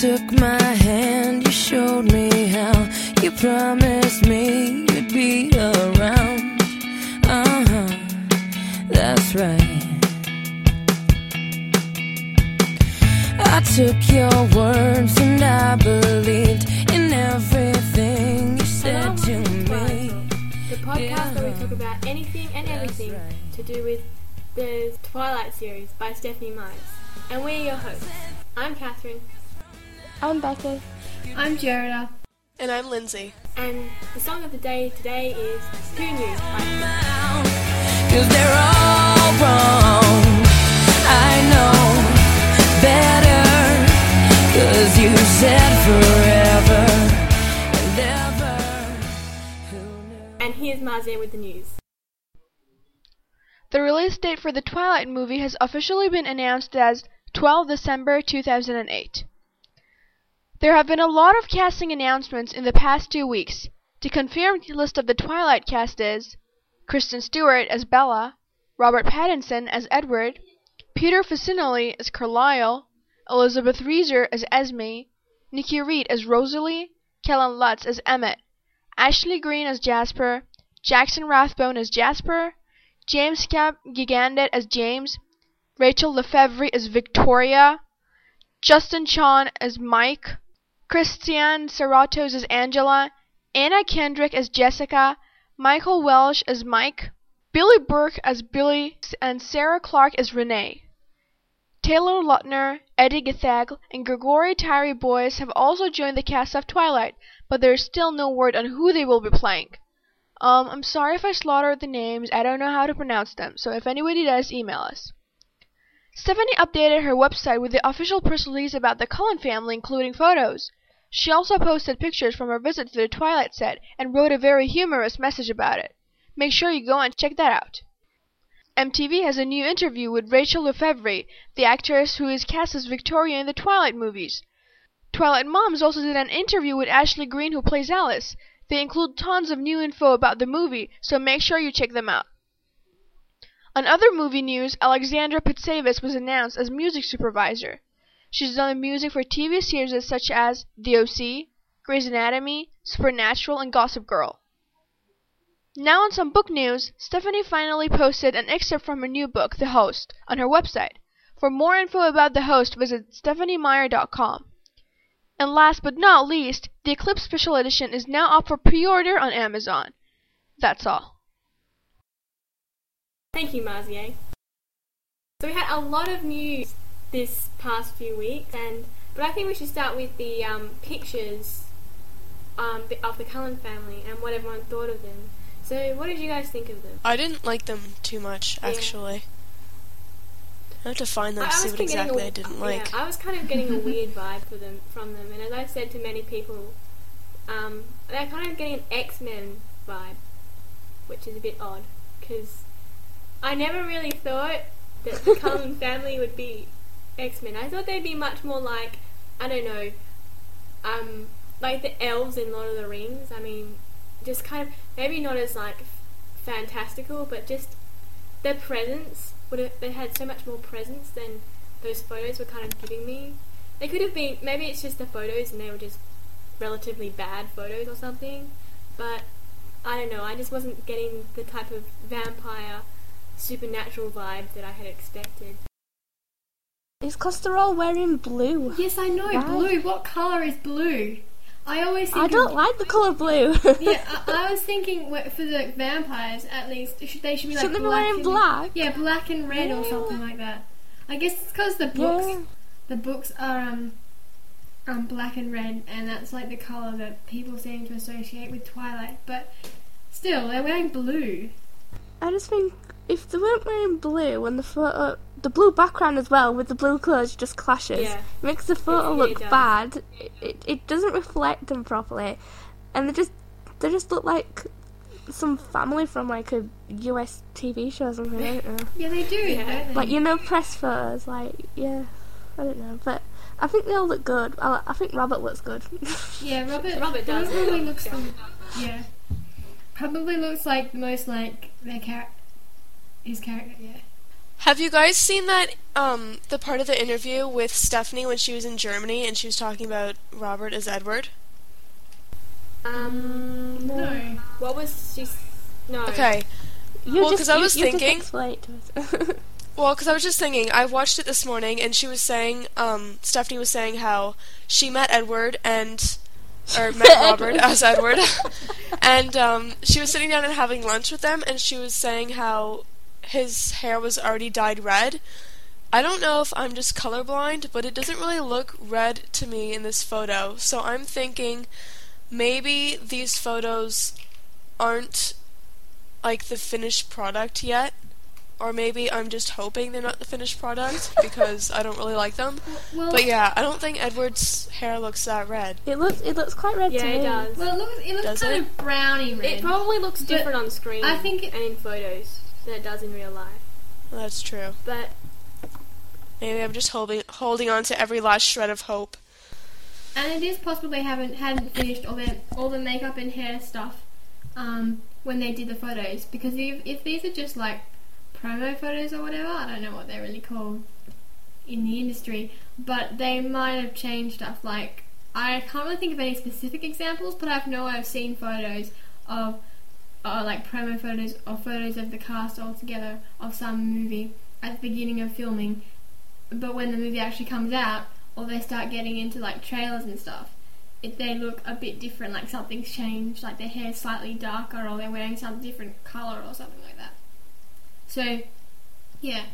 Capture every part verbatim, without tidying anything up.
took my hand, you showed me how. You promised me you'd be around. Uh-huh, that's right. I took your words and I believed in everything you said to me. The podcast Yeah. where we talk about anything and everything right. to do with the Twilight series by Stephanie Myers. And we're your hosts. I'm Catherine. I'm Becky. I'm Gerda. And I'm Lindsay. And the song of the day today is Who Knew by Cause they're all wrong. I know better. Cause you said forever and ever. Who knew? And here's Marzia with the news. The release date for the Twilight movie has officially been announced as twelfth of December two thousand eight. There have been a lot of casting announcements in the past two weeks. To confirm the list of the Twilight cast is Kristen Stewart as Bella, Robert Pattinson as Edward, Peter Facinelli as Carlisle, Elizabeth Reeser as Esme, Nikki Reed as Rosalie, Kellen Lutz as Emmett, Ashley Greene as Jasper, Jackson Rathbone as Jasper, James Cap Gigandet as James, Rachel Lefevre as Victoria, Justin Chon as Mike, Christiane Serratos as Angela, Anna Kendrick as Jessica, Michael Welsh as Mike, Billy Burke as Billy, and Sarah Clark as Renee. Taylor Lautner, Eddie Gathag, and Gregory Tyree Boyce have also joined the cast of Twilight, but there is still no word on who they will be playing. Um, I'm sorry if I slaughtered the names, I don't know how to pronounce them, so if anybody does, email us. Stephanie updated her website with the official press release about the Cullen family, including photos. She also posted pictures from her visit to the Twilight set and wrote a very humorous message about it. Make sure you go and check that out. M T V has a new interview with Rachel Lefevre, the actress who is cast as Victoria in the Twilight movies. Twilight Moms also did an interview with Ashley Greene, who plays Alice. They include tons of new info about the movie, so make sure you check them out. On other movie news, Alexandra Pitsavis was announced as music supervisor. She's done the music for T V series such as The O C, Grey's Anatomy, Supernatural, and Gossip Girl. Now on some book news, Stephanie finally posted an excerpt from her new book, The Host, on her website. For more info about The Host, visit stephanie meyer dot com. And last but not least, the Eclipse Special Edition is now up for pre-order on Amazon. That's all. Thank you, Marzia. So we had a lot of news this past few weeks, and but I think we should start with the um, pictures um, of the Cullen family and what everyone thought of them. So what did you guys think of them? I didn't like them too much, actually. Yeah. I have to find them I, to I see what exactly a, I didn't yeah, like. I was kind of getting a weird vibe for them from them, and as I've said to many people, um, they're kind of getting an X-Men vibe, which is a bit odd, because I never really thought that the Cullen family would be X-Men. I thought they'd be much more like, I don't know, um, like the elves in Lord of the Rings. I mean, just kind of, maybe not as like f- fantastical, but just their presence would have, they had so much more presence than those photos were kind of giving me. They could have been, maybe it's just the photos and they were just relatively bad photos or something, but I don't know, I just wasn't getting the type of vampire supernatural vibe that I had expected. It's because they're all wearing blue. Yes, I know, Right. blue. What colour is blue? I always think I don't of, like the colour blue. Yeah, I, I was thinking wh- for the vampires, at least, should, they should be like Shouldn't they be black wearing and, black? Yeah, black and red or Yeah. something like that. I guess it's because the books, Yeah. the books are um, um, black and red, and that's like the colour that people seem to associate with Twilight. But still, they're wearing blue. I just think if they weren't wearing blue and the photo, the blue background as well with the blue clothes just clashes, Yeah. makes the photo It really look does. bad. It, it it doesn't reflect them properly, and they just they just look like some family from like a U S T V show or something. I don't know. Yeah, they do. Yeah. Don't they? Like, you know, press photos. Like, yeah, I don't know, but I think they all look good. I, I think Robert looks good. Yeah, Robert. Robert does Probably look looks. good. The, yeah, probably looks like the most like their char- his character. Yeah. Have you guys seen that, um, the part of the interview with Stephanie when she was in Germany and she was talking about Robert as Edward? Um, No. what was she? s- No. Okay. You Well, just, 'cause I you- was you just thinking- explain it to us. Well, because I was just thinking, I watched it this morning, and she was saying, um, Stephanie was saying how she met Edward and, or met Robert as Edward, and um, she was sitting down and having lunch with them, and she was saying how his hair was already dyed red. I don't know if I'm just colorblind, but it doesn't really look red to me in this photo, so I'm thinking maybe these photos aren't like the finished product yet. Or maybe I'm just hoping they're not the finished product because I don't really like them. Well, But yeah, I don't think Edward's hair looks that red. It looks it looks quite red Yeah, to me. it does. well, it looks, it looks Does kind it? of browny red. It probably looks But different on screen I think it- and in photos than it does in real life. Well, that's true. But Maybe I'm just holding holding on to every last shred of hope. And it is possible they haven't hadn't finished all their all the makeup and hair stuff um, when they did the photos, because if if these are just like promo photos or whatever, I don't know what they're really called in the industry, but they might have changed stuff. Like, I can't really think of any specific examples, but I know I've seen photos of uh, like promo photos or photos of the cast all together of some movie at the beginning of filming, but when the movie actually comes out or they start getting into like trailers and stuff, it, they look a bit different, like something's changed, like their hair's slightly darker or they're wearing some different colour or something like that. So, yeah.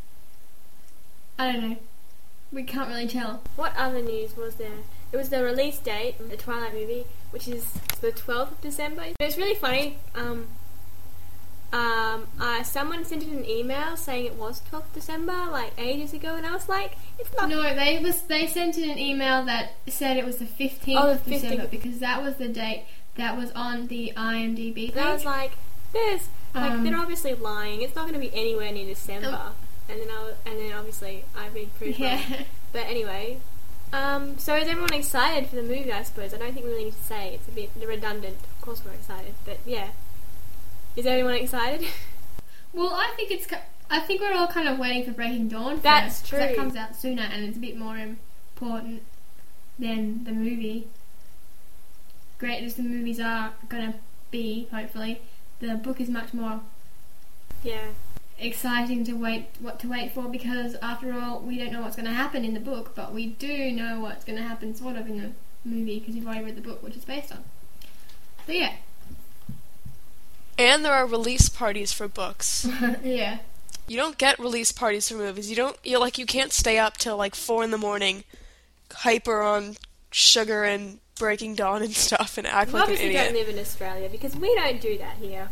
I don't know. We can't really tell. what other news was there? It was the release date of the Twilight movie, which is the twelfth of December. It was really funny. Um, um, uh, someone sent in an email saying it was twelfth of December, like ages ago, and I was like, it's not. No, they was they sent in an email that said it was the fifteenth Oh, the of December fifteenth. because that was the date that was on the IMDb page. And I was like, there's like Um, they're obviously lying. It's not going to be anywhere near December. Oh. And then I was, and then obviously I read proof. yeah. wrong. But anyway, um, so is everyone excited for the movie? I suppose I don't think we really need to say. It's a bit redundant. Of course we're excited, but yeah, is everyone excited? Well, I think it's. ki- I think we're all kind of waiting for Breaking Dawn. That's first, 'cause That true. comes out sooner, and it's a bit more important than the movie. Great as the movies are gonna be, hopefully, the book is much more Yeah, exciting to wait what to wait for, because after all, we don't know what's going to happen in the book, but we do know what's going to happen sort of in the movie because you've already read the book, which it's based on. So yeah, And there are release parties for books. yeah. You don't get release parties for movies. You don't, you like, you can't stay up till like four in the morning, hyper on sugar and Breaking Dawn and stuff, and act we like an obviously don't idiot. live in Australia because we don't do that here.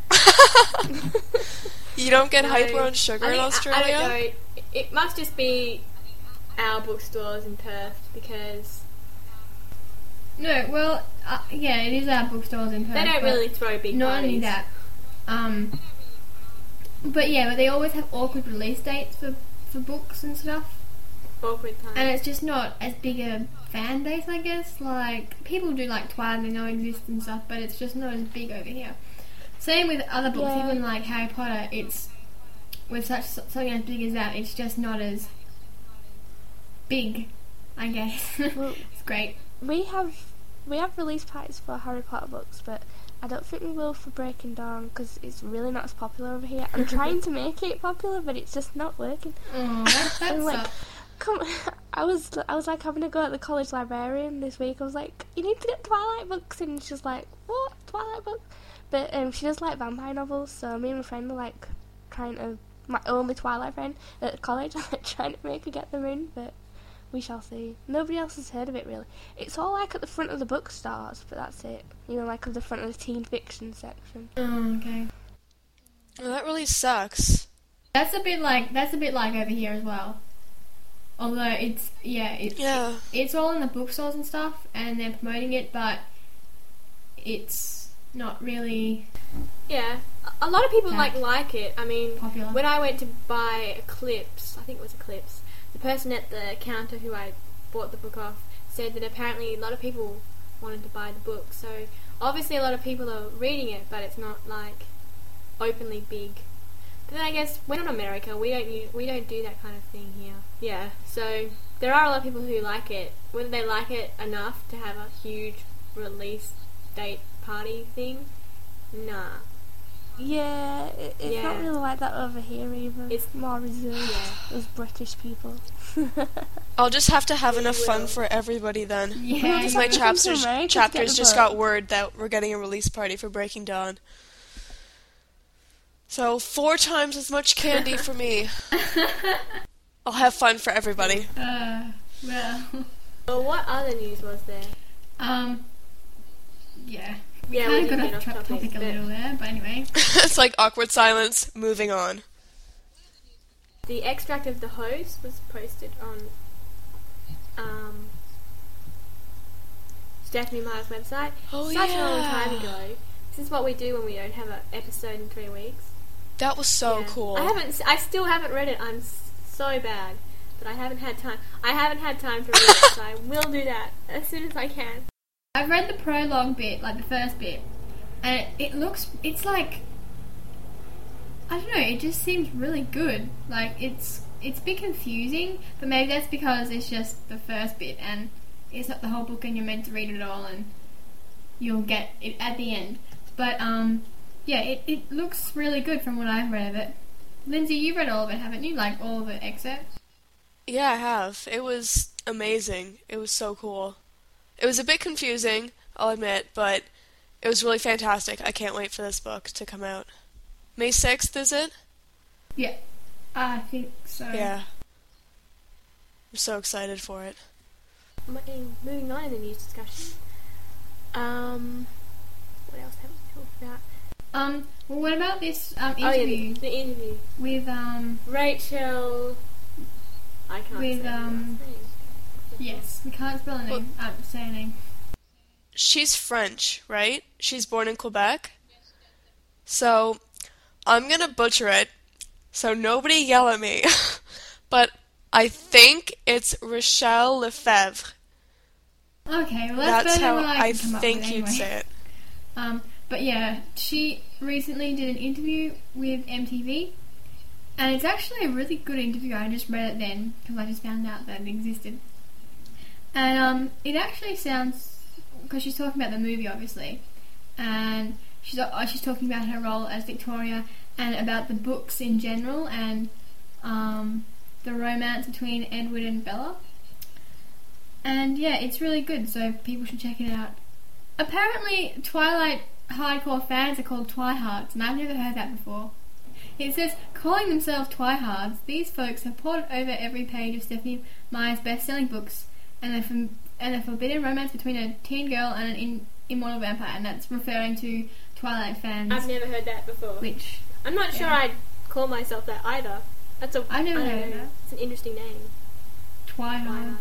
You don't get No. hyper on sugar I in think- I- Australia? I, don't know. It, it must just be our bookstores in Perth because No, well, uh, yeah, it is our bookstores in Perth. they don't but really throw big Not parties. only that, um, but yeah, but they always have awkward release dates for for books and stuff. Awkward time. And it's just not as big a fan base, I guess. Like, people do like Twilight, they know exists and stuff, but it's just not as big over here. Same with other books, Yeah. even like Harry Potter, it's, with such something as big as that, it's just not as big, I guess. Well, It's great. we have we have release parties for Harry Potter books, but I don't think we will for Breaking Dawn because it's really not as popular over here. I'm trying to make it popular, but it's just not working. Oh, that, that I'm like, sucks. come, I was I was like having to go at the college librarian this week. I was like, you need to get Twilight books, and she's like, what Twilight books? But um, she does like vampire novels, so me and my friend are like trying to, my only Twilight friend at college, I'm like trying to make her get them in, but we shall see. Nobody else has heard of it really. It's all like at the front of the bookstores, but that's it. You know, like at the front of the teen fiction section. Oh, okay. Well, that really sucks. That's a bit like, that's a bit like over here as well. Although it's, yeah, it's, Yeah. it's all in the bookstores and stuff, and they're promoting it, but it's not really Yeah, a- a lot of people Yeah. like like it. I mean, popular. when I went to buy Eclipse, I think it was Eclipse, the person at the counter who I bought the book off said that apparently a lot of people wanted to buy the book. So obviously a lot of people are reading it, but it's not like openly big. But then I guess we're not America. We don't u- we don't do that kind of thing here. Yeah. So there are a lot of people who like it. Whether they like it enough to have a huge release date party thing, nah. Yeah, it, it's Yeah. not really like that over here either. It's- It's more reserved Yeah. as British people. I'll just have to have We enough fun will. for everybody then. Yeah, Because you my have to come to chapters, America to get chapters the just book. got word that we're getting a release party for Breaking Dawn. So, four times as much candy for me. I'll have fun for everybody. Uh, well, Well, what other news was there? um, yeah. We Yeah, kind we of did got get off off tra- topic, topic a but- little there, but anyway. It's like awkward silence, moving on. The extract of the host was posted on um, Stephanie Meyer's website Oh, such a long yeah. time ago. This is what we do when we don't have an episode in three weeks. That was so Yeah. cool. I haven't. s- I still haven't read it. I'm s- so bad, but I haven't had time. I haven't had time to read it, so I will do that as soon as I can. I've read the prologue bit, like the first bit, and it, it looks, it's like, I don't know, it just seems really good. Like, it's it's a bit confusing, but maybe that's because it's just the first bit, and it's not the whole book, and you're meant to read it all, and you'll get it at the end. But, um, yeah, it, it looks really good from what I've read of it. Lindsay, you've read all of it, haven't you? Like, all of the excerpts? Yeah, I have. It was amazing. It was so cool. It was a bit confusing, I'll admit, but it was really fantastic. I can't wait for this book to come out. May sixth, is it? Yeah, I think so. Yeah. I'm so excited for it. M- in- Moving on in the news discussion. Um, what else have we talked about? Um, well, what about this um, Oh yeah, interview the, the interview. with, um, Rachel. I can't With, say her um, last name. yes, we can't spell her name, um, say her name. She's French, right? She's born in Quebec. So, I'm gonna butcher it, so nobody yell at me. But I think it's Rochelle Lefebvre. Okay, well that's, That's better how than what I, I can come up think with you'd anyway. say it. Um, but yeah, she recently did an interview with M T V, and it's actually a really good interview. I just read it then because I just found out that it existed, and um, it actually sounds, because she's talking about the movie obviously, and she's uh, she's talking about her role as Victoria and about the books in general and um, the romance between Edward and Bella. And yeah, it's really good, so people should check it out. Apparently, Twilight hardcore fans are called Twihards, and I've never heard that before. It says, calling themselves Twihards, these folks have pored over every page of Stephanie Meyer's best-selling books, and a, fam- and a forbidden romance between a teen girl and an in- immortal vampire, and that's referring to Twilight fans. I've never heard that before. Which, I'm not sure yeah. I'd call myself that either. That's a. I've never I don't heard of know, that. It's an interesting name. Twihards.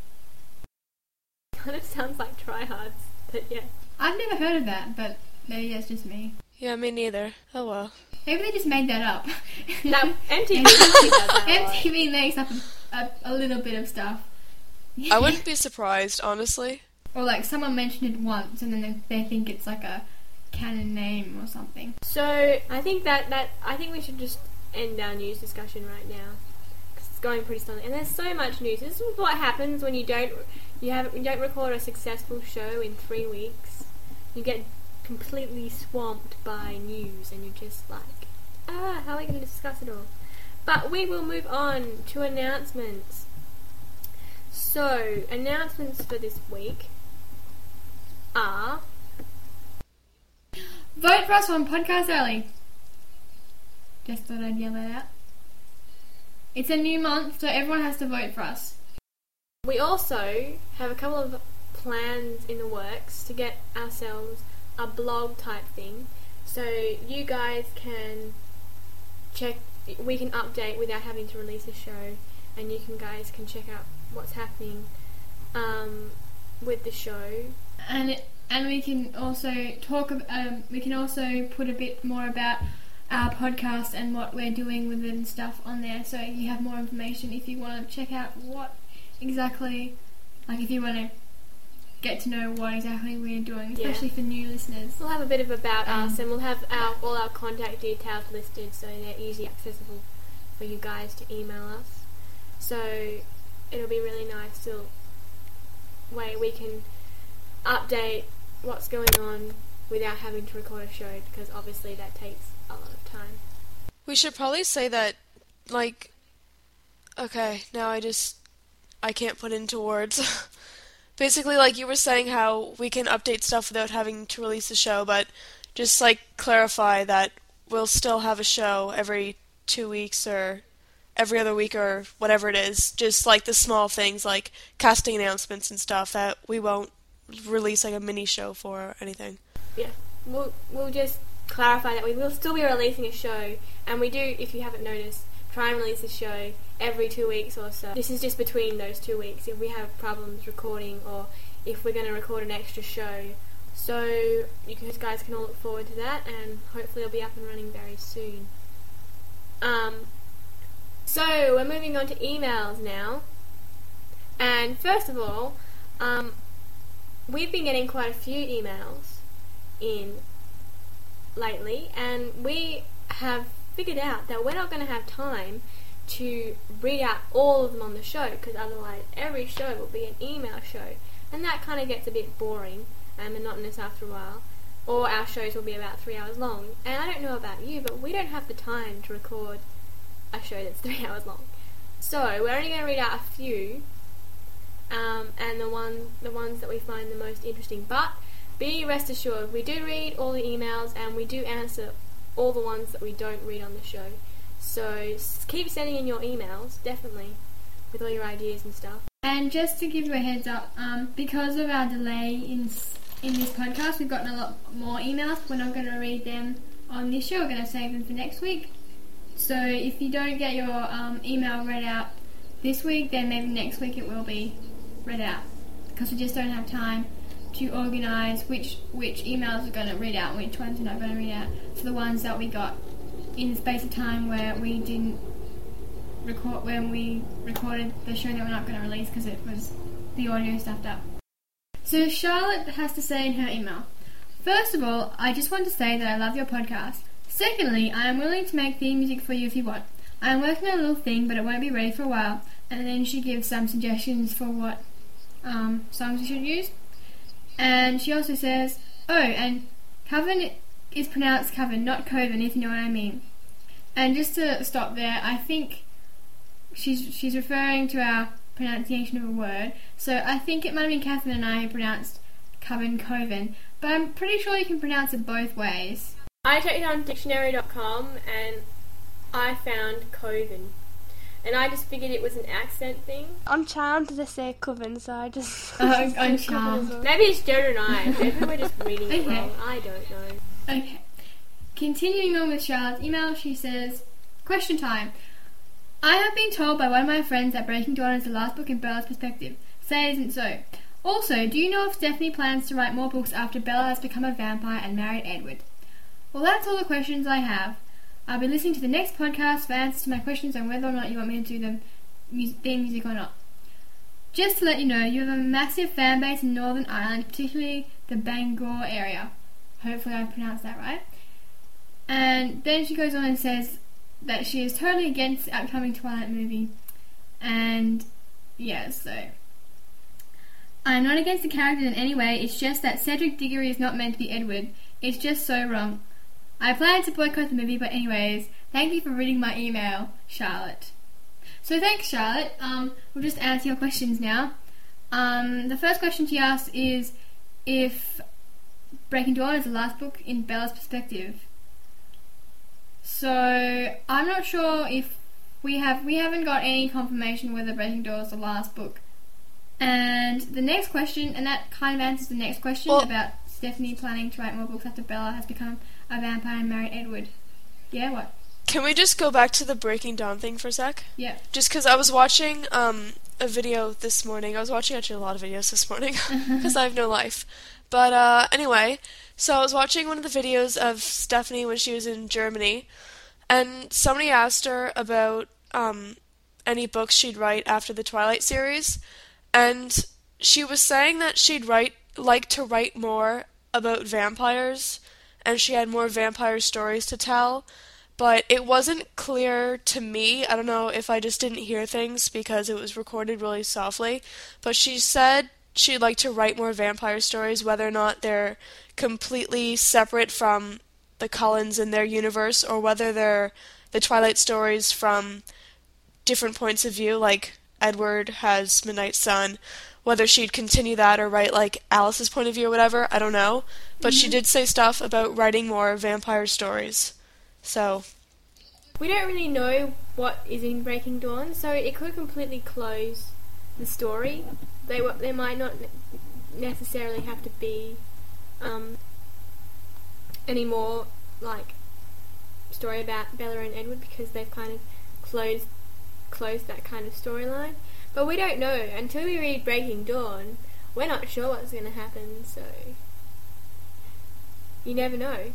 Kind of sounds like tryhards, but yeah. I've never heard of that, but maybe that's just me. Yeah, me neither. Oh well. Maybe they just made that up. No, M T V does that a lot. M T V makes up a, a, a little bit of stuff. I wouldn't be surprised, honestly. Or like someone mentioned it once and then they, they think it's like a canon name or something. So I think that, that I think we should just end our news discussion right now because it's going pretty slowly. And there's so much news. This is what happens when you don't you have you don't record a successful show in three weeks. You get completely swamped by news, and you're just like, ah, how are we going to discuss it all? But we will move on to announcements. So announcements for this week are. Vote for us on Podcast Alley. Just thought I'd yell that out. It's a new month, so everyone has to vote for us. We also have a couple of plans in the works to get ourselves a blog type thing, so you guys can check, we can update without having to release a show, and you can guys can check out what's happening um, with the show. And it, and we can also talk. ab- Um, we can also put a bit more about our podcast and what we're doing with it and stuff on there, so you have more information if you want to check out what exactly, like if you want to get to know what exactly we're doing, Yeah. especially for new listeners. We'll have a bit of about Um, us, and we'll have our, all our contact details listed so they're easy accessible for you guys to email us. So it'll be really nice to way we can update what's going on without having to record a show, because obviously that takes a lot of time. We should probably say that, like, okay, now I just, I can't put into words. Basically, like you were saying how we can update stuff without having to release a show, but just, like, clarify that we'll still have a show every two weeks or every other week or whatever it is. Just, like, the small things, like casting announcements and stuff that we won't release, like, a mini show for or anything. Yeah, we'll, we'll just clarify that we will still be releasing a show, and we do, if you haven't noticed, try and release a show every two weeks or so. This is just between those two weeks if we have problems recording or if we're going to record an extra show. So you guys can all look forward to that, and hopefully it'll be up and running very soon. Um, so we're moving on to emails now. And first of all, um, we've been getting quite a few emails in lately, and we have figured out that we're not going to have time to read out all of them on the show, because otherwise every show will be an email show, and that kind of gets a bit boring and monotonous after a while, or our shows will be about three hours long. And I don't know about you, but we don't have the time to record a show that's three hours long. So we're only going to read out a few, um, and the one the ones that we find the most interesting. But be rest assured, we do read all the emails, and we do answer all the ones that we don't read on the show. So s- keep sending in your emails, definitely, with all your ideas and stuff. And just to give you a heads up, um, because of our delay in s- in this podcast, we've gotten a lot more emails. We're not going to read them on this show. We're going to save them for next week. So if you don't get your um, email read out this week, then maybe next week it will be read out, because we just don't have time to organise which which emails we're going to read out and which ones we're not going to read out for the ones that we got in the space of time where we didn't record, when we recorded the show that we're not going to release because it was the audio stuffed up. So Charlotte has to say in her email, first of all, I just want to say that I love your podcast. Secondly, I am willing to make theme music for you if you want. I am working on a little thing, but it won't be ready for a while. And then she gives some suggestions for what um, songs we should use. And she also says, oh, and Coven is pronounced Coven, not Coven, if you know what I mean. And just to stop there, I think she's she's referring to our pronunciation of a word. So I think it might have been Catherine and I who pronounced Coven Coven, but I'm pretty sure you can pronounce it both ways. I checked it on dictionary dot com and I found Coven. And I just figured it was an accent thing. I'm charmed to say Coven, so I just. Oh, just I'm say Coven charmed. as well. Maybe it's Joe and I. Maybe we're just reading it Okay. wrong. I don't know. Okay. Continuing on with Charlotte's email, she says, question time. I have been told by one of my friends that Breaking Dawn is the last book in Bella's perspective. Say it isn't so. Also, do you know if Stephanie plans to write more books after Bella has become a vampire and married Edward? Well, that's all the questions I have. I'll be listening to the next podcast for answers to my questions on whether or not you want me to do the mu- theme music or not. Just to let you know, you have a massive fan base in Northern Ireland, particularly the Bangor area. Hopefully I pronounced that right. And then she goes on and says that she is totally against the upcoming Twilight movie. And yeah, so I'm not against the characters in any way, it's just that Cedric Diggory is not meant to be Edward. It's just so wrong. I plan to boycott the movie, but anyways, thank you for reading my email, Charlotte. So thanks, Charlotte. Um, we'll just answer your questions now. Um, the first question she asked is if Breaking Dawn is the last book in Bella's perspective. So I'm not sure if we have we haven't got any confirmation whether Breaking Dawn is the last book. And the next question, and that kind of answers the next question Well- about Stephanie planning to write more books after Bella has become a vampire and married Edward. Yeah, what? Can we just go back to the Breaking Dawn thing for a sec? Yeah. Just because I was watching um, a video this morning. I was watching actually a lot of videos this morning because I have no life. But uh, anyway, so I was watching one of the videos of Stephanie when she was in Germany, and somebody asked her about um, any books she'd write after the Twilight series, and she was saying that she'd write like to write more about vampires, and she had more vampire stories to tell, but it wasn't clear to me. I don't know if I just didn't hear things because it was recorded really softly, but she said she'd like to write more vampire stories, whether or not they're completely separate from the Cullens and their universe, or whether they're the Twilight stories from different points of view, like Edward has Midnight Sun. Whether she'd continue that or write like Alice's point of view or whatever, I don't know. But mm-hmm. she did say stuff about writing more vampire stories. So we don't really know what is in Breaking Dawn, so it could completely close the story. They they might not necessarily have to be um, any more like story about Bella and Edward, because they've kind of closed closed that kind of storyline. But we don't know until we read Breaking Dawn. We're not sure what's going to happen, so you never know.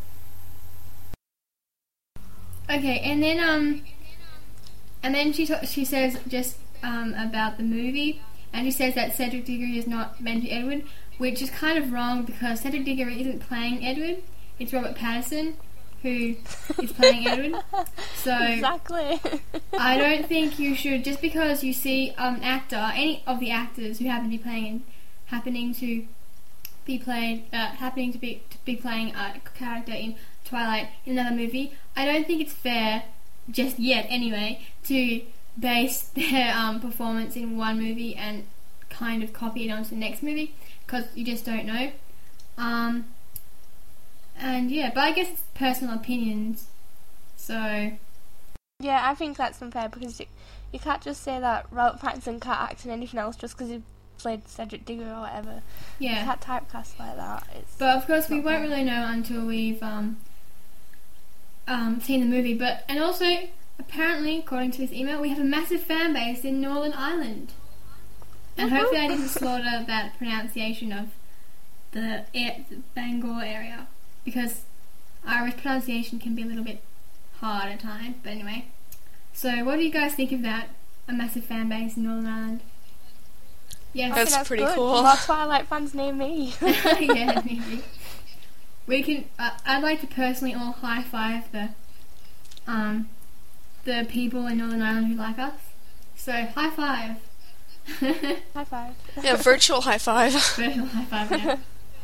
Okay, and then um, and then she ta- she says just um about the movie, and she says that Cedric Diggory is not meant to be Edward, which is kind of wrong because Cedric Diggory isn't playing Edward. It's Robert Pattinson who is playing Edward. So exactly. I don't think you should, just because you see um, an actor, any of the actors who happen to be playing, happening to be played, uh, happening to be to be playing a character in Twilight in another movie. I don't think it's fair, just yet anyway, to base their um, performance in one movie and kind of copy it onto the next movie, because you just don't know. Um, and yeah, but I guess it's personal opinions, so yeah, I think that's unfair because you, you can't just say that Robert Pattinson can't act in anything else just because he played Cedric Diggory or whatever. Yeah, you can't typecast like that. It's but of course we won't fair. really know until we've um, um, seen the movie. But and also apparently, according to this email, we have a massive fan base in Northern Ireland, and hopefully I didn't slaughter that pronunciation of the, air, the Bangor area, because Irish pronunciation can be a little bit hard at times. But anyway, so what do you guys think of that? A massive fan base in Northern Ireland. Yes, that's, that's pretty good. cool. Lots of Twilight fans near me. Yeah, maybe. We can. Uh, I'd like to personally all high five the um the people in Northern Ireland who like us. So high five. High five. Yeah, virtual high five. Virtual high five. Yeah.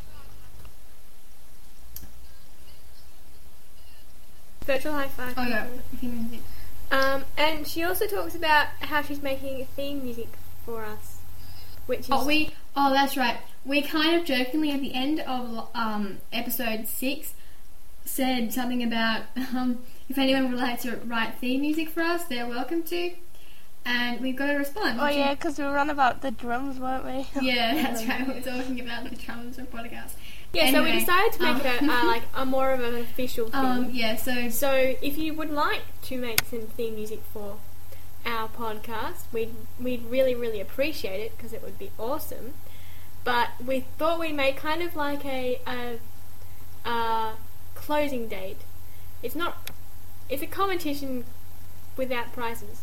Virtual high five. Oh yeah. Um, and she also talks about how she's making theme music for us, which is Oh, we. Oh, that's right. We kind of jokingly at the end of um, episode six said something about um, if anyone would like to write theme music for us, they're welcome to. And we've got a response. Oh yeah, because we were on about the drums, weren't we? Yeah, that's right. We were talking about the drums and podcast. Yeah, Anyway, so we decided to make it a, uh, like a more of an official thing. Um, yeah, so So if you would like to make some theme music for our podcast, we'd we'd really really appreciate it because it would be awesome. But we thought we'd make kind of like a, a, a closing date. It's not. It's a competition without prizes.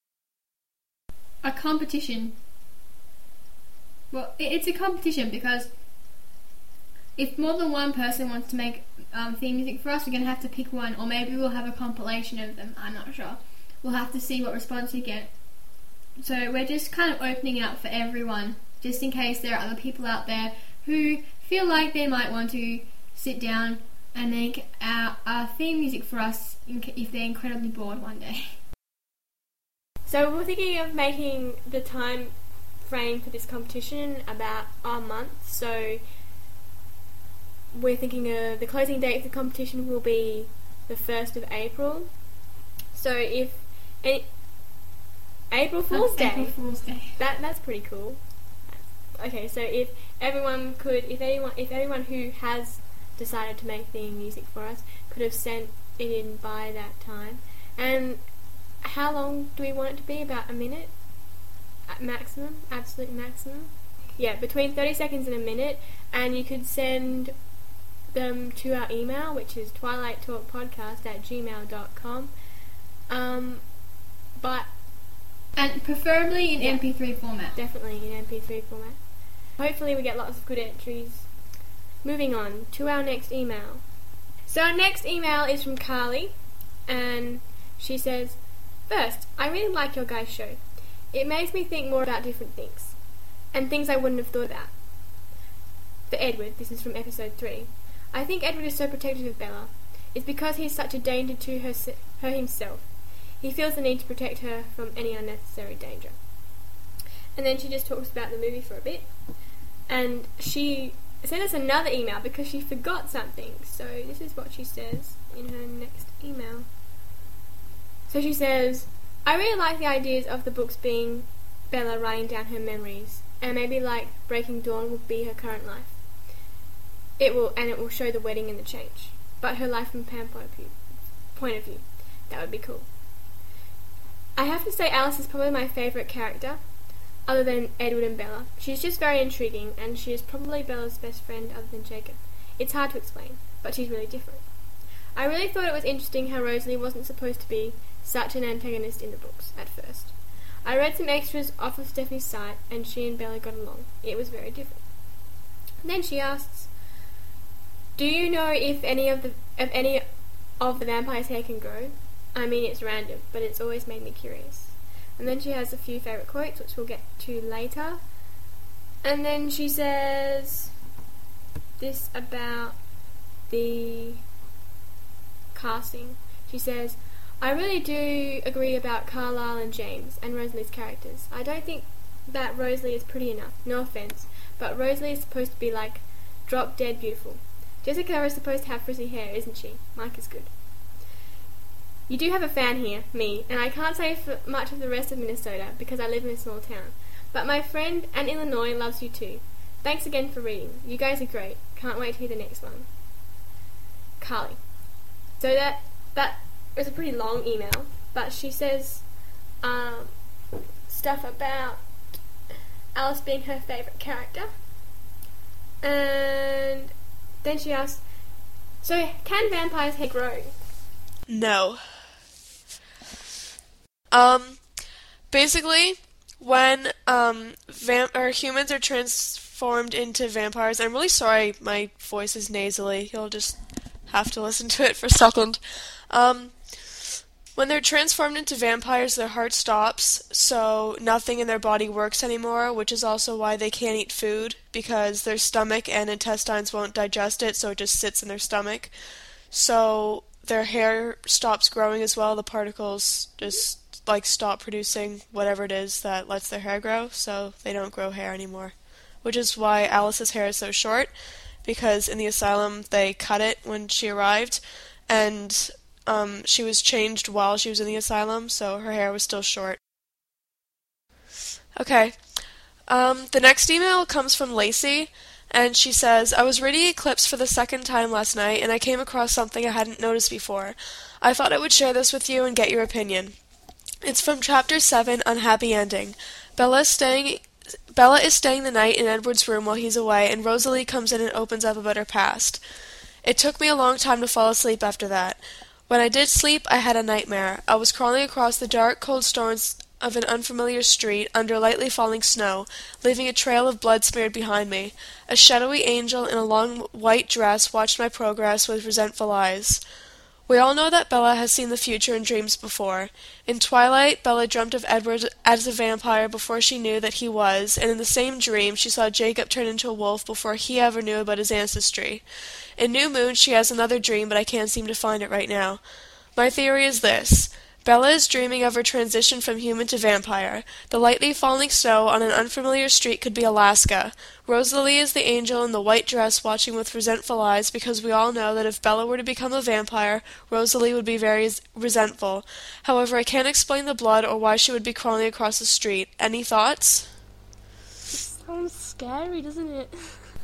a competition. Well, it, it's a competition because if more than one person wants to make um, theme music for us, we're going to have to pick one, or maybe we'll have a compilation of them. I'm not sure. We'll have to see what response we get. So we're just kind of opening it up for everyone, just in case there are other people out there who feel like they might want to sit down and make our, our theme music for us in, if they're incredibly bored one day. So we're thinking of making the time frame for this competition about a month. So we're thinking uh, the closing date of the competition will be the first of April. So if any, April Fool's Day. April Fool's Day. That that's pretty cool. Okay, so if everyone could, if anyone, if anyone who has decided to make theme music for us could have sent it in by that time, and how long do we want it to be? About a minute, at maximum, absolute maximum. Yeah, between thirty seconds and a minute, and you could send them to our email, which is twilight talk podcast at gmail dot com. Um, but And preferably in Yeah. M P three format. definitely in M P three format. hopefully we get lots of good entries. Moving on to our next email. So our next email is from Carly, and she says, "First, I really like your guys' show. It makes me think more about different things, and things I wouldn't have thought about. For Edward," this is from episode three, "I think Edward is so protective of Bella. It's because he's such a danger to her, her himself. He feels the need to protect her from any unnecessary danger." And then she just talks about the movie for a bit, and she sent us another email because she forgot something. So this is what she says in her next email. So she says, "I really like the ideas of the books being Bella writing down her memories, and maybe like Breaking Dawn will be her current life. It will, and it will show the wedding and the change, but her life from Pam's point of view. Point of view. That would be cool. I have to say Alice is probably my favourite character, other than Edward and Bella. She's just very intriguing, and she is probably Bella's best friend other than Jacob. It's hard to explain, but she's really different. I really thought it was interesting how Rosalie wasn't supposed to be such an antagonist in the books at first. I read some extras off of Stephanie's site, and she and Bella got along. It was very different." And then she asks, "Do you know if any of the if any of the vampire's hair can grow? I mean, it's random, but it's always made me curious." And then she has a few favourite quotes, which we'll get to later. And then she says this about the casting. She says, "I really do agree about Carlisle and James and Rosalie's characters. I don't think that Rosalie is pretty enough, no offence, but Rosalie is supposed to be like drop dead beautiful. Jessica is supposed to have frizzy hair, isn't she? Mike is good. You do have a fan here, me, and I can't say for much of the rest of Minnesota because I live in a small town. But my friend in Illinois loves you too. Thanks again for reading. You guys are great. Can't wait to hear the next one. Carly." So that that was a pretty long email, but she says um, stuff about Alice being her favourite character. And then she asks, "So can vampires' hair grow?" No. Um, basically, when um vamp or humans are transformed into vampires, I'm really sorry my voice is nasally. You'll just have to listen to it for a second. Um, when they're transformed into vampires, their heart stops, so nothing in their body works anymore, which is also why they can't eat food, because their stomach and intestines won't digest it, so it just sits in their stomach. So their hair stops growing as well. The particles just like stop producing whatever it is that lets their hair grow, so they don't grow hair anymore. Which is why Alice's hair is so short, because in the asylum they cut it when she arrived, and um, she was changed while she was in the asylum, so her hair was still short. Okay. Um, the next email comes from Lacey, and she says, "I was reading Eclipse for the second time last night, and I came across something I hadn't noticed before. I thought I would share this with you and get your opinion. It's from Chapter seven, Unhappy Ending. Bella is staying... Bella is staying the night in Edward's room while he's away, and Rosalie comes in and opens up about her past. It took me a long time to fall asleep after that. When I did sleep, I had a nightmare. I was crawling across the dark, cold stones of an unfamiliar street under lightly falling snow, leaving a trail of blood smeared behind me. A shadowy angel in a long white dress watched my progress with resentful eyes. We all know that Bella has seen the future in dreams before. In Twilight, Bella dreamt of Edward as a vampire before she knew that he was, and in the same dream she saw Jacob turn into a wolf before he ever knew about his ancestry. In New Moon she has another dream, but I can't seem to find it right now. My theory is this. Bella is dreaming of her transition from human to vampire. The lightly falling snow on an unfamiliar street could be Alaska. Rosalie is the angel in the white dress watching with resentful eyes, because we all know that if Bella were to become a vampire, Rosalie would be very resentful. However, I can't explain the blood or why she would be crawling across the street. Any thoughts? It sounds scary, doesn't it?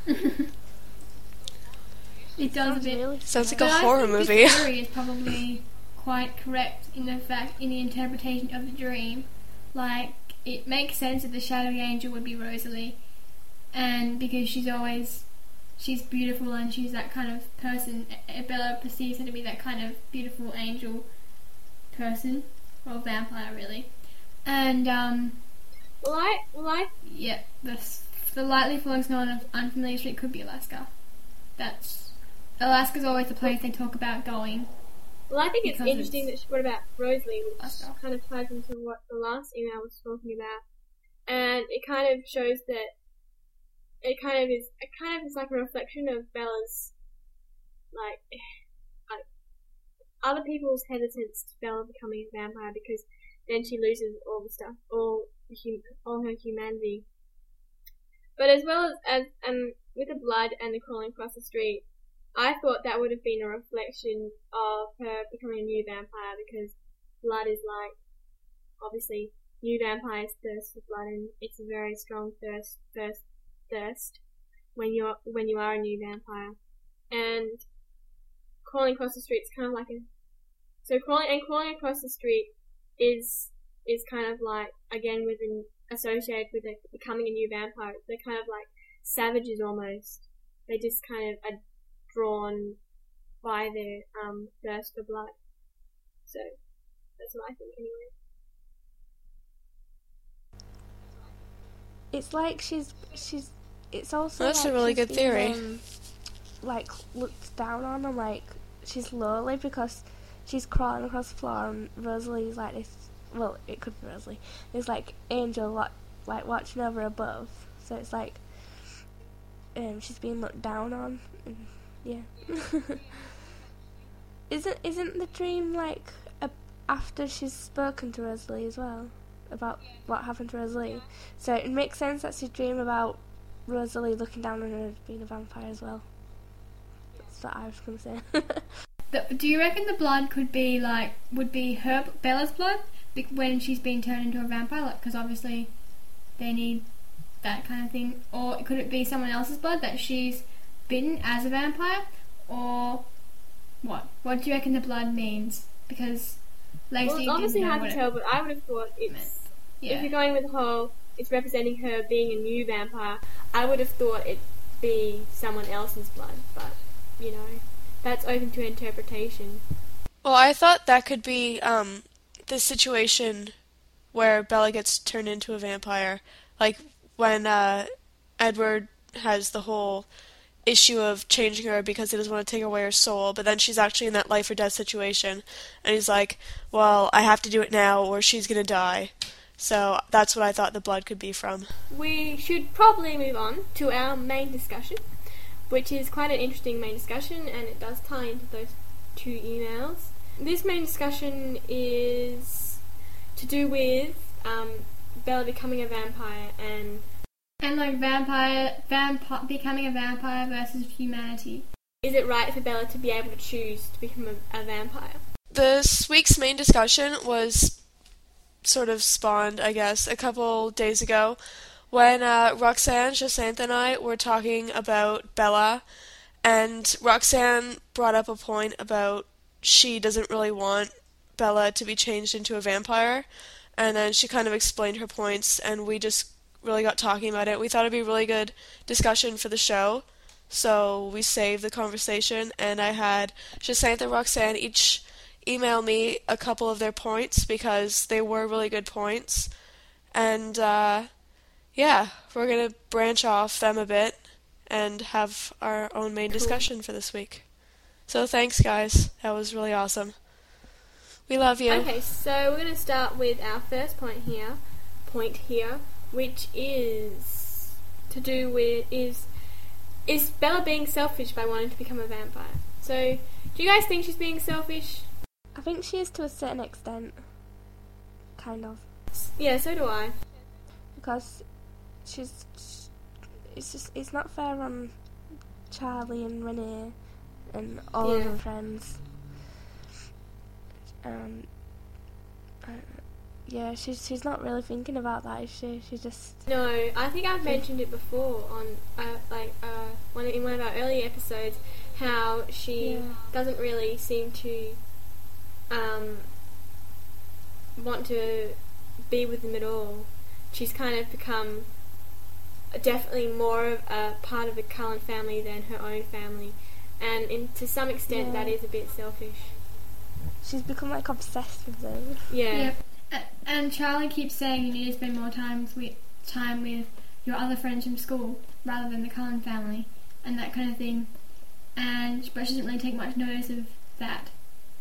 It does a bit. Really Sounds like But a I horror think movie. This theory is probably quite correct in the fact in the interpretation of the dream. Like, it makes sense that the shadowy angel would be Rosalie, and because she's always she's beautiful and she's that kind of person. Bella perceives her to be that kind of beautiful angel person, or vampire really. And um, Well, I, well, I, yeah, the the the lightly falling snow on an unfamiliar street could be Alaska. That's Alaska's always the place they talk about going. Well, I think it's Because interesting it's- that she, what about Rosalie, which Alaska. kind of ties into what the last email was talking about, and it kind of shows that it kind of is, it kind of is like a reflection of Bella's, like, like other people's hesitance to Bella becoming a vampire because then she loses all the stuff, all the hum, all her humanity. But as well as, as um with the blood and the crawling across the street, I thought that would have been a reflection of her becoming a new vampire because blood is like, obviously, new vampires thirst for blood and it's a very strong thirst, thirst, thirst when you're, when you are a new vampire. And crawling across the street is kind of like a, so crawling, and crawling across the street is, is kind of like, again, with an, associated with a, becoming a new vampire. They're kind of like savages almost. They just kind of are drawn by their um, thirst for blood. So, that's what I think anyway. It's like she's she's. It's also That's like a really she's good being, theory. Um, like looked down on and like she's lonely because she's crawling across the floor and Rosalie's like this. Well, it could be Rosalie. There's like Angel like like watching over above. So it's like um she's being looked down on. And, yeah. isn't isn't the dream like a, after she's spoken to Rosalie as well about what happened to Rosalie? So it makes sense that she's dream about Rosalie looking down on her as being a vampire as well. That's what I was gonna say. The, do you reckon the blood could be like would be her Bella's blood be- when she's being turned into a vampire? Like, because obviously they need that kind of thing. Or could it be someone else's blood that she's bitten as a vampire? Or what? What do you reckon the blood means? Because Lacey Well, it's obviously didn't know hard what to it tell, but I would have thought it's, meant. if Yeah. you're going with the whole, it's representing her being a new vampire, I would have thought it'd be someone else's blood, but, you know, that's open to interpretation. Well, I thought that could be um, the situation where Bella gets turned into a vampire. Like when uh, Edward has the whole issue of changing her because he doesn't want to take away her soul, but then she's actually in that life or death situation, and he's like, well, I have to do it now or she's going to die. So that's what I thought the blood could be from. We should probably move on to our main discussion, which is quite an interesting main discussion, and it does tie into those two emails. This main discussion is to do with um, Bella becoming a vampire and And like vampire, vampire, becoming a vampire versus humanity. is it right for Bella to be able to choose to become a, a vampire? This week's main discussion was sort of spawned, I guess, a couple days ago when uh, Roxanne, Jacinthe, and I were talking about Bella, and Roxanne brought up a point about she doesn't really want Bella to be changed into a vampire, and then she kind of explained her points, and we just really got talking about it. We thought it'd be a really good discussion for the show, so we saved the conversation, and I had Jacinthe and Roxanne each email me a couple of their points because they were really good points, and uh, yeah, we're gonna branch off them a bit and have our own main discussion for this week. So thanks, guys. That was really awesome. We love you. Okay, so we're going to start with our first point here, point here, which is to do with is is Bella being selfish by wanting to become a vampire? So, do you guys think she's being selfish? I think she is to a certain extent, kind of, Yeah, so do I. because she's. It's just it's not fair on Charlie and Renee and all of Yeah. her friends. Um. uh, yeah, she's she's not really thinking about that, is she? She just. No, I think I've mentioned it before on uh, like uh, one in one of our earlier episodes how she Yeah. doesn't really seem to um, want to be with them at all. She's kind of become definitely more of a part of the Cullen family than her own family, and in, to some extent Yeah. that is a bit selfish. She's become like obsessed with them. Yeah. Yep. A- And Charlie keeps saying you need to spend more time with time with your other friends from school rather than the Cullen family and that kind of thing. And but she doesn't really take much notice of that.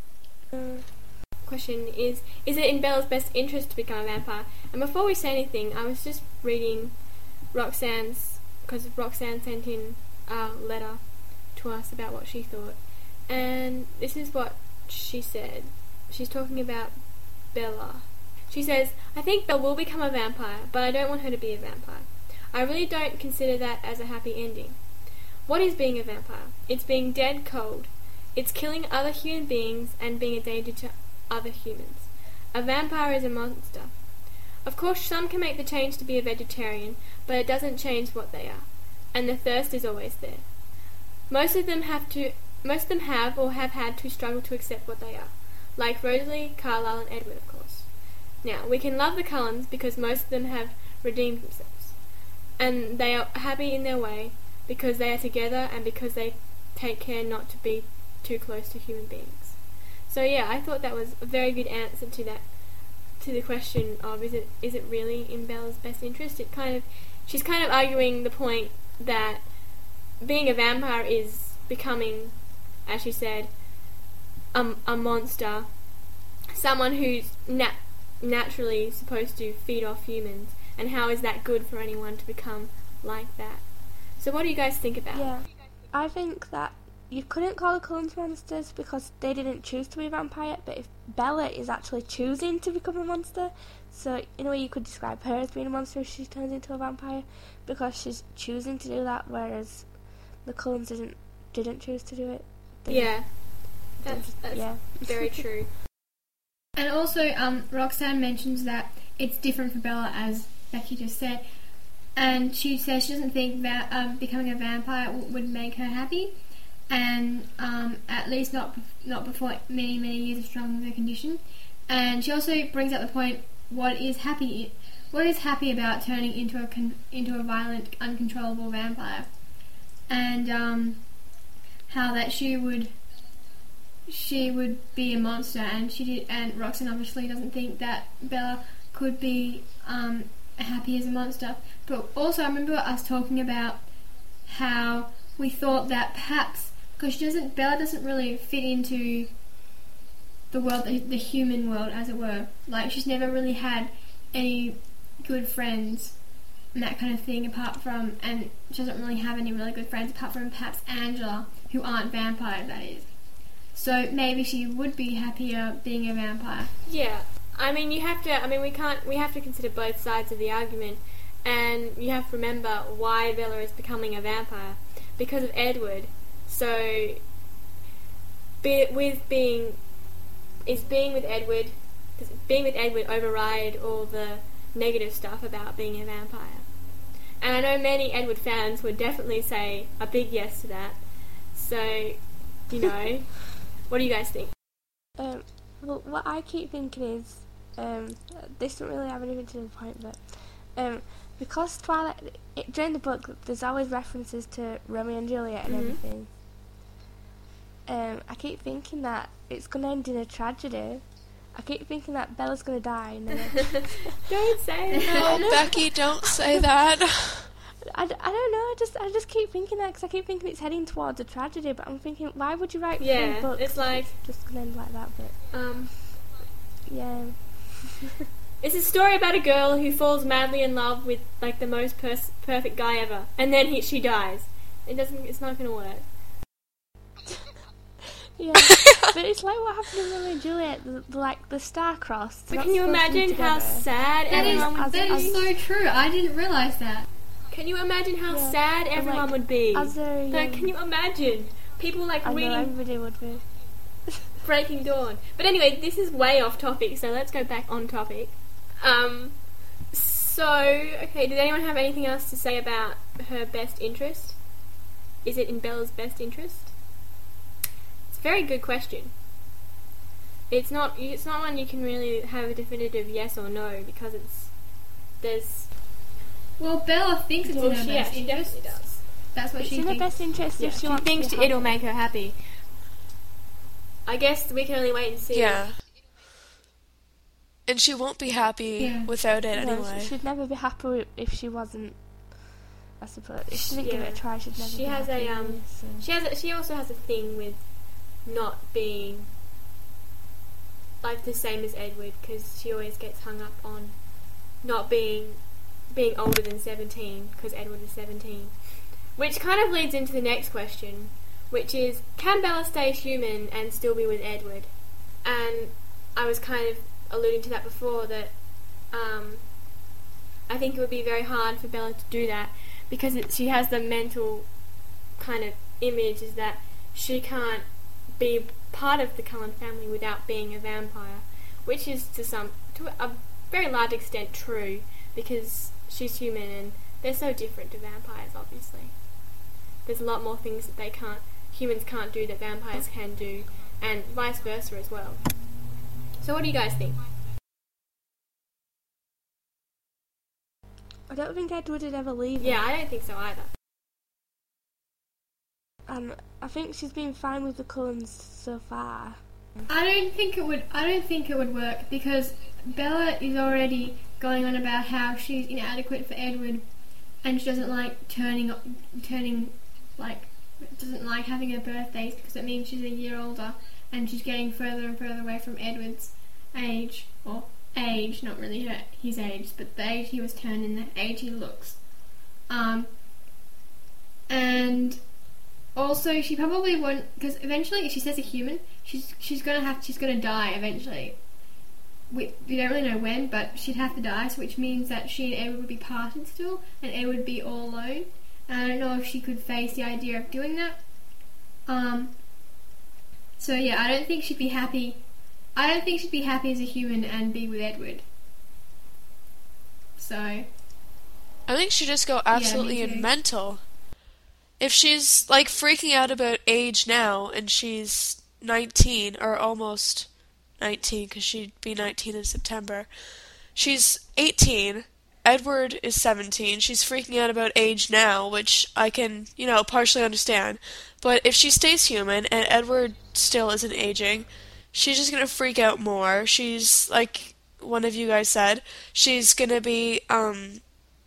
Uh, question is, is it in Bella's best interest to become a vampire? And before we say anything, I was just reading Roxanne's, because Roxanne sent in a letter to us about what she thought, and this is what she said. She's talking about Bella. She says, I think Bella will become a vampire, but I don't want her to be a vampire. I really don't consider that as a happy ending. What is being a vampire? It's being dead cold. It's killing other human beings and being a danger to other humans. A vampire is a monster. Of course, some can make the change to be a vegetarian, but it doesn't change what they are, and the thirst is always there. Most of them have to, most of them have or have had to struggle to accept what they are, like Rosalie, Carlisle, and Edward, of course. Now, we can love the Cullens because most of them have redeemed themselves, and they are happy in their way because they are together and because they take care not to be too close to human beings. So yeah, I thought that was a very good answer to that, to the question of is it is it really in Bella's best interest? It kind of, she's kind of arguing the point that being a vampire is becoming, as she said, um, a monster, someone who's nat- naturally supposed to feed off humans, and how is that good for anyone to become like that? So what do you guys think about it? Yeah, I think that you couldn't call the Cullens monsters because they didn't choose to be a vampire, but if Bella is actually choosing to become a monster, so in a way you could describe her as being a monster if she turns into a vampire, because she's choosing to do that, whereas the Cullens didn't didn't choose to do it. They, Yeah, that's, that's yeah. very true. And also, um, Roxanne mentions that it's different for Bella, as Becky just said, and she says she doesn't think that um, becoming a vampire w- would make her happy, and um, at least not not before many many years of struggling with the condition. And she also brings up the point: what is happy? What is happy about turning into a con- into a violent, uncontrollable vampire? And um, how that she would she would be a monster, and she did, and Roxanne obviously doesn't think that Bella could be um, happy as a monster. But also, I remember us talking about how we thought that perhaps because she doesn't, Bella doesn't really fit into the world, the, the human world, as it were. Like, she's never really had any good friends and that kind of thing, apart from, and she doesn't really have any really good friends apart from perhaps Angela, who aren't vampires, that is. So maybe she would be happier being a vampire. Yeah, I mean, you have to. I mean, we can't. We have to consider both sides of the argument, and you have to remember why Bella is becoming a vampire because of Edward. So, be, with being is being with Edward, does being with Edward override all the negative stuff about being a vampire? And I know many Edward fans would definitely say a big yes to that. So, you know, what do you guys think? Um, well, what I keep thinking is, um, this doesn't really have anything to do with the point, but um, because Twilight, it, during the book, there's always references to Romeo and Juliet and Mhm. everything. Um, I keep thinking that it's going to end in a tragedy. I keep thinking that Bella's going to die. And then Don't say No, that. Becky, don't say that. I, d- I don't know, I just I just keep thinking that because I keep thinking it's heading towards a tragedy, but I'm thinking, why would you write Yeah, three books it's if like- it's just going to end like that, but Um, yeah. it's a story about a girl who falls madly in love with like the most pers- perfect guy ever, and then he, she dies. It doesn't. It's not going to work. Yeah, but it's like what happened in Romeo and Juliet, the, the, like the star-crossed. But They're can not you supposed to be imagine how together. sad That is, everyone would as- that be? is as- so true. I didn't realise that. Can you imagine how Yeah, sad and, everyone like, would be? as they're Like, young. can you imagine people like I know reading everybody would be. Breaking Dawn? But anyway, this is way off topic, so let's go back on topic. Um, so okay, did anyone have anything else to say about her best interest? Is it in Bella's best interest? It's a very good question. It's not. It's not one you can really have a definitive yes or no because it's there's. Well, Bella thinks it's Well, in her she, yeah, best she interest. definitely does. That's what It's she in her thinks. best interest Yeah, if she, she wants thinks to be it'll happy. make her happy. I guess we can only wait and see. Yeah. And she won't be happy Yeah. without it No, anyway. she should never be happy if she wasn't. I suppose. If she didn't give it a try, she'd never She be has a happy, um. so. She has. A, she also has a thing with not being like the same as Edward, because she always gets hung up on not being being older than seventeen, because Edward is seventeen. Which kind of leads into the next question, which is, can Bella stay human and still be with Edward? And I was kind of alluding to that before, that um, I think it would be very hard for Bella to do that, because it, she has the mental kind of image is that she can't be part of the Cullen family without being a vampire, which is to some to a very large extent true, because she's human and they're so different to vampires. Obviously, there's a lot more things that they can't humans can't do that vampires can do, and vice versa as well. So what do you guys think? I don't think Edward would ever leave her. Yeah, I don't think so either. And I think she's been fine with the Cullens so far. I don't think it would. I don't think it would work, because Bella is already going on about how she's inadequate for Edward, and she doesn't like turning, turning, like doesn't like having her birthdays because it means she's a year older, and she's getting further and further away from Edward's age, or age, not really her his age, but the age he was turned and the age he looks. Um, and also, she probably won't, because eventually, if she says a human, she's she's gonna have she's gonna die eventually. We we don't really know when, but she'd have to die, so which means that she and Edward would be parted still, and Edward would be all alone. And I don't know if she could face the idea of doing that. Um. So yeah, I don't think she'd be happy. I don't think she'd be happy as a human and be with Edward. So. I think she'd just go absolutely Yeah, me too. mental. If she's, like, freaking out about age now, and she's nineteen, or almost nineteen, because she'd be nineteen in September. She's eighteen, Edward is seventeen, she's freaking out about age now, which I can, you know, partially understand. But if she stays human, and Edward still isn't aging, she's just gonna freak out more. She's, like one of you guys said, she's gonna be, um...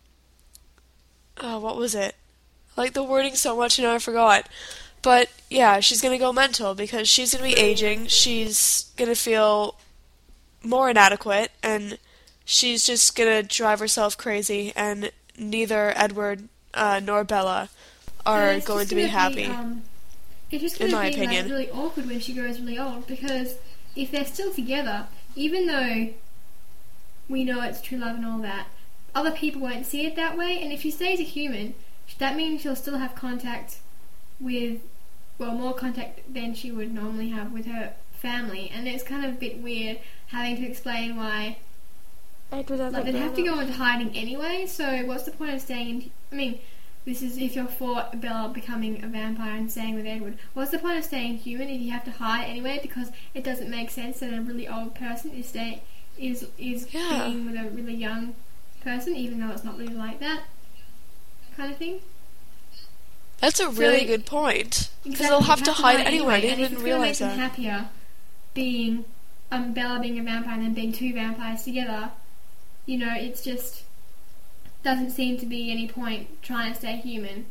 oh, what was it? I like the wording so much and now I forgot. But yeah, she's gonna go mental because she's gonna be aging, she's gonna feel more inadequate, and she's just gonna drive herself crazy, and neither Edward uh, nor Bella are And it's going just to be gonna happy. um, it's just in going my to be opinion. like, really awkward when she grows really old, because if they're still together, even though we know it's true love and all that, other people won't see it that way, and if she stays a human, that means she'll still have contact with, well, more contact than she would normally have with her family, and it's kind of a bit weird having to explain why, Edward hasn't like, they'd have to grown go up. into hiding anyway, so what's the point of staying in, I mean, this is if you're for Bella becoming a vampire and staying with Edward, what's the point of staying human if you have to hide anyway, because it doesn't make sense that a really old person is staying, is, is Yeah. being with a really young person, even though it's not really like that kind of thing. That's a really So- good point. Because Exactly, they'll you have to hide anyway. I and didn't if even it's realize gonna make that. them happier being um, Bella being a vampire and then being two vampires together, you know, it's just doesn't seem to be any point trying to stay human.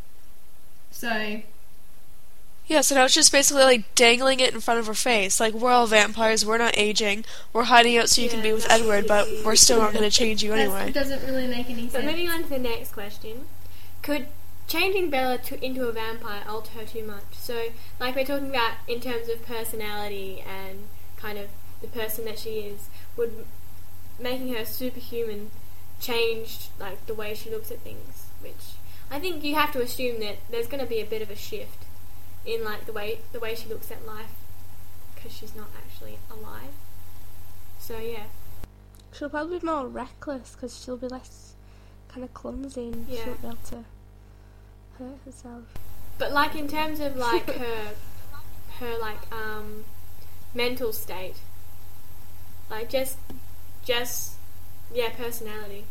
So Yeah, so now it's just basically like dangling it in front of her face. Like, we're all vampires, we're not aging, we're hiding out so you can Yeah, be with that's Edward, but really- we're still not going to change you that's, anyway. it doesn't really make any But sense. moving on to the next question, could changing Bella to, into a vampire alter her too much? So, like we're talking about in terms of personality and kind of the person that she is, would making her superhuman change like the way she looks at things? Which I think you have to assume that there's going to be a bit of a shift in like the way the way she looks at life, because she's not actually alive. So yeah. She'll probably be more reckless because she'll be less kind of clumsy and Yeah. she won't be able to hurt herself. But like in terms of like her her like um mental state, like just just yeah personality.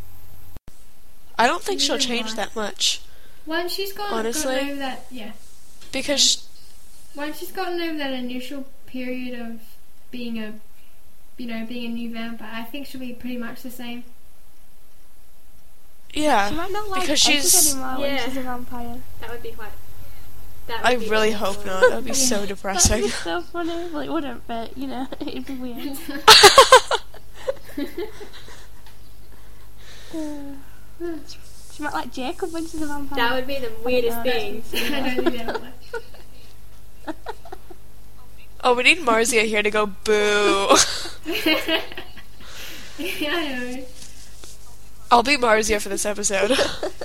I don't think she'll Neither do change I. that much. Once she's got, Honestly? gotten over that, yeah. Because, Once she's gotten over that initial period of being a, you know, being a new vampire, I think she'll be pretty much the same. Yeah, She might not like because Edward she's. anymore when Yeah. she's a vampire. That would be quite. That would I be really awful. hope not. That would be so That depressing. would be so funny. Well, it wouldn't, but, you know, it'd be weird. Uh, she might like Jacob when she's a vampire. That would be the weirdest no, thing. I don't think that would. Oh, we need Marzia here to go boo. Yeah, I know. I'll be Marzia for this episode.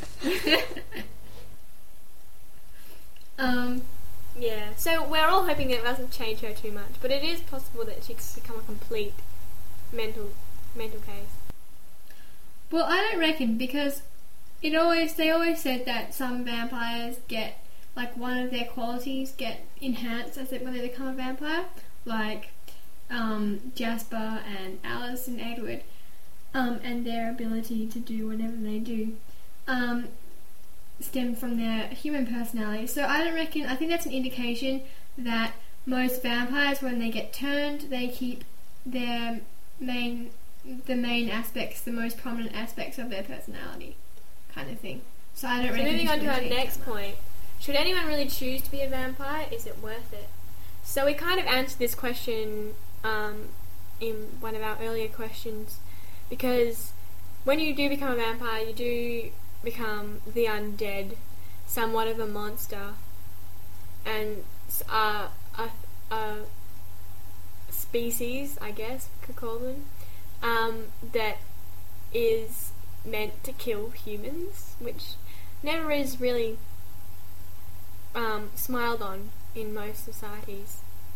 Um, Yeah. So we're all hoping that it doesn't change her too much, but it is possible that she could become a complete mental mental case. well, I don't reckon because it always they always said that some vampires get like one of their qualities get enhanced as it when they become a vampire, like um, Jasper and Alice and Edward, um, and their ability to do whatever they do. Um, stem from their human personality. So I don't reckon, I think that's an indication that most vampires, when they get turned, they keep their main, the main aspects, the most prominent aspects of their personality, kind of thing. So I don't So reckon. moving she's on to gonna our change next that much. point, should anyone really choose to be a vampire? Is it worth it? So we kind of answered this question um, in one of our earlier questions, because when you do become a vampire, you do become the undead, somewhat of a monster, and uh, a, a species, I guess, could call them, um, that is meant to kill humans, which never is really um, smiled on in most societies.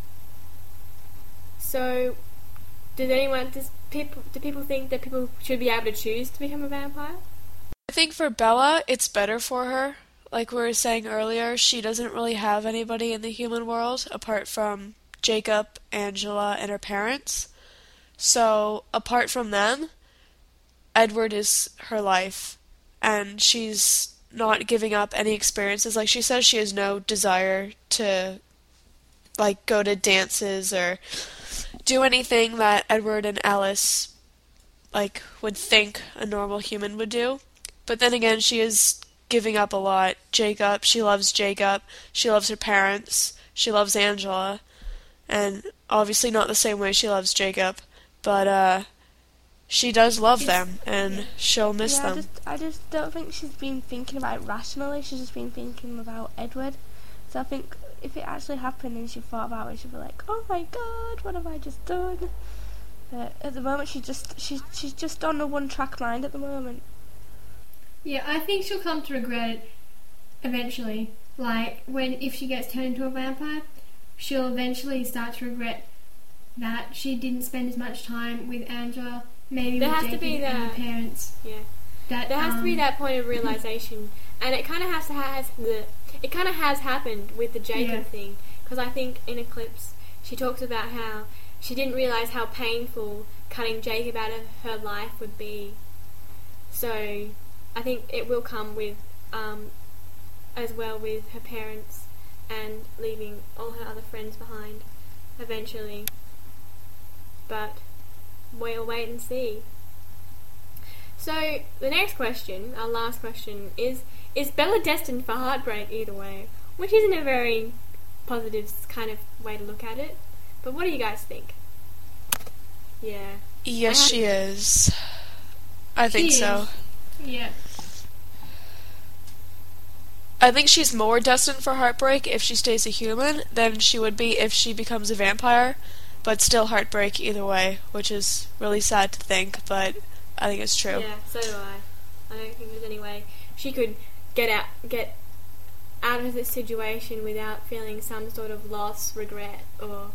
So, does anyone, does people, do people think that people should be able to choose to become a vampire? I think for Bella, it's better for her. Like we were saying earlier, she doesn't really have anybody in the human world apart from Jacob, Angela, and her parents. So, apart from them, Edward is her life, and she's not giving up any experiences. Like she says, she has no desire to, like, go to dances or do anything that Edward and Alice, like, would think a normal human would do. But then again, she is giving up a lot. Jacob, she loves Jacob, she loves her parents, she loves Angela, and obviously not the same way she loves Jacob, but uh, she does love them, and she'll miss yeah, I them. just, I just don't think she's been thinking about it rationally. She's just been thinking about Edward. So I think if it actually happened and she thought about it, she'd be like, "Oh my God, what have I just done?" But at the moment, she just, she's, she's just on a one-track mind at the moment. Yeah, I think she'll come to regret it eventually. Like, when, if she gets turned into a vampire, she'll eventually start to regret that she didn't spend as much time with Angela, maybe There with has to Jacob be and her that- parents. Yeah. That, There has to be um, that point of realization, and it kind of has to has the it kind of has happened with the Jacob Yeah. thing, because I think in Eclipse she talks about how she didn't realize how painful cutting Jacob out of her life would be. So I think it will come with um, as well with her parents and leaving all her other friends behind eventually. But we'll wait and see. So the next question, our last question, is is Bella destined for heartbreak either way? Which isn't a very positive kind of way to look at it. But what do you guys think? Yeah. Yes, I she is. I think She so. is. Yeah. I think she's more destined for heartbreak if she stays a human than she would be if she becomes a vampire, but still heartbreak either way, which is really sad to think, but I think it's true. Yeah, so do I. I don't think there's any way she could get out get out of this situation without feeling some sort of loss, regret, or...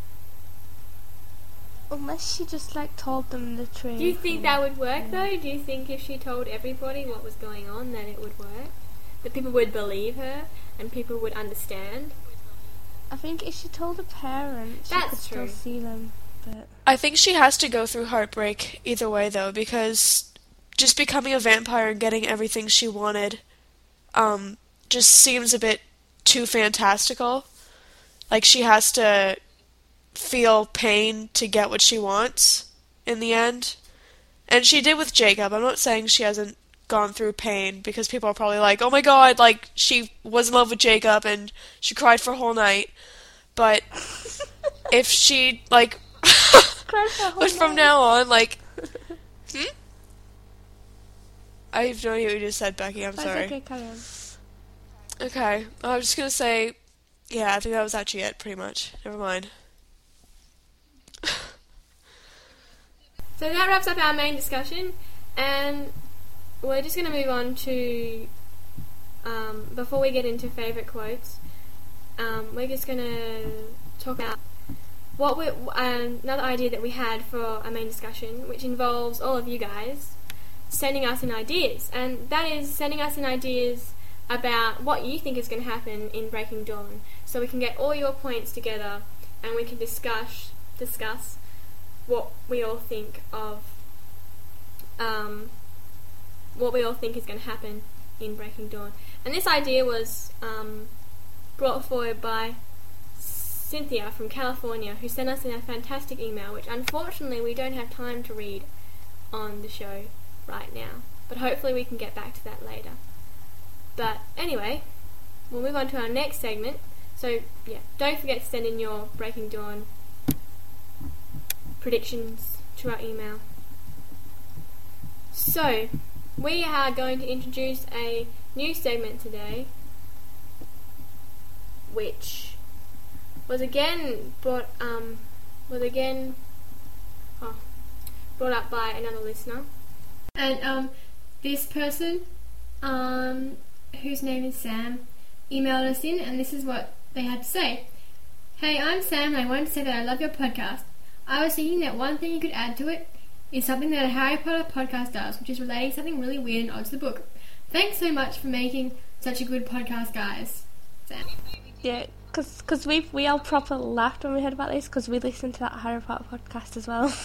Unless she just like told them the truth. Do you think and- that would work though? Do you think if she told everybody what was going on that it would work? That people would believe her and people would understand? I think if she told her parents, she That's could still true. see them. But I think she has to go through heartbreak either way, though, because just becoming a vampire and getting everything she wanted um, just seems a bit too fantastical. Like, she has to feel pain to get what she wants in the end. And she did with Jacob. I'm not saying she hasn't gone through pain, because people are probably like, oh my god, like, she was in love with Jacob and she cried for a whole night. But if she, like, but from now on, like, hmm? I have no idea what you just said, Becky, I'm That's sorry. okay, carry on. Okay, I was just gonna say, yeah, I think that was actually it, pretty much. Never mind. So that wraps up our main discussion, and we're just going to move on to, um, before we get into favourite quotes, um, we're just going to talk about what we um, another idea that we had for our main discussion, which involves all of you guys sending us in ideas, and that is sending us in ideas about what you think is going to happen in Breaking Dawn, so we can get all your points together and we can discuss discuss what we all think of um, what we all think is going to happen in Breaking Dawn. And this idea was um, brought forward by Cynthia from California, who sent us in a fantastic email, which unfortunately we don't have time to read on the show right now, but hopefully we can get back to that later. But anyway, we'll move on to our next segment. So yeah, don't forget to send in your Breaking Dawn predictions to our email. So, we are going to introduce a new segment today, which was again brought um was again oh, brought up by another listener. And um, this person, um, whose name is Sam, emailed us in, and this is what they had to say. Hey, I'm Sam, and I wanted to say that I love your podcast. I was thinking that one thing you could add to it is something that a Harry Potter podcast does, which is relating something really weird and odd to the book. Thanks so much for making such a good podcast, guys. Sam. Yeah, because cause we we all proper laughed when we heard about this, because we listened to that Harry Potter podcast as well.